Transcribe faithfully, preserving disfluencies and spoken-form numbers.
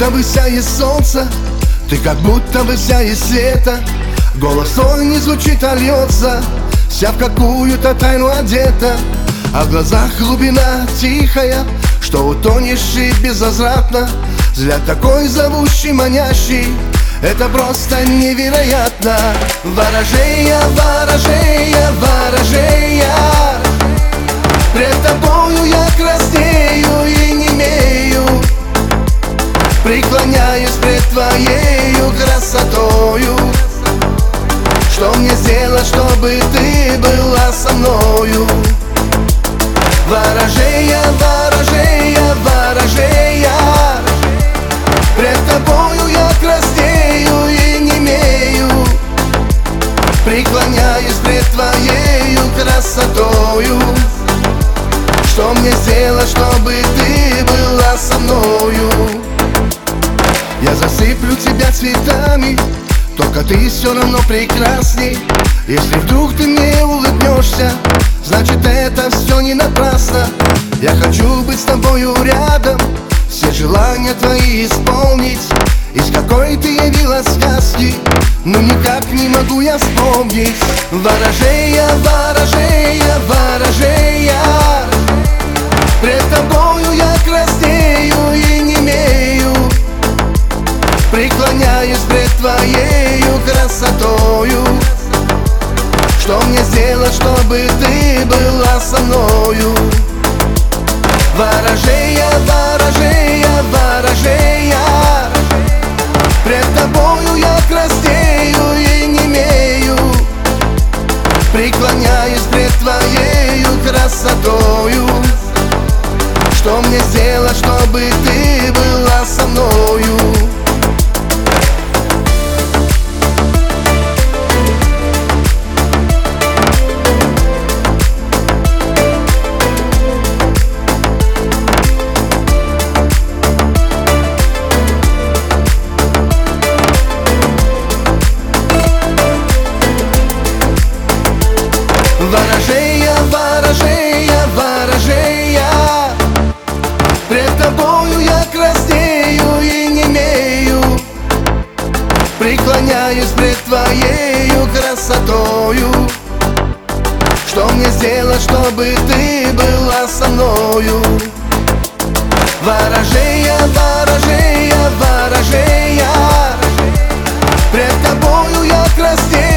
будто бы сияет солнце, ты как будто бы сияет света. Голос твой не звучит, а льется, вся в какую-то тайну одета. А в глазах глубина тихая, что утонешь и безвозвратно. Взгляд такой зовущий, манящий, это просто невероятно. Ворожея, ворожея, ворожея, пред тобою я краснею и немею, преклоняюсь пред твоею красотою. Что мне сделать, чтобы ты была со мною? Ворожея, ворожея, ворожея, пред тобою я краснею и немею, преклоняюсь пред твоею красотою. Что мне сделать, чтобы ты была со мною? Я засыплю тебя цветами, только ты все равно прекрасней. Если вдруг ты мне улыбнешься, значит это все не напрасно. Я хочу быть с тобою рядом, все желания твои исполнить. Из какой ты явилась сказки, но никак не могу я вспомнить. Ворожея, ворожея, ворожея, пред тобою я краснею и немею, преклоняюсь пред твоею красотою. Что мне сделать, чтобы ты была со мною? Ворожея, ворожея, ворожея, пред тобою я краснею и немею, преклоняюсь пред твоею красотою. Что мне сделать, чтобы ты была со мною? Ворожея, ворожея, ворожея, пред тобою я краснею и немею, преклоняюсь пред твоею красотою. Что мне сделать, чтобы ты была со мною? Ворожея, ворожея, ворожея, пред тобою я краснею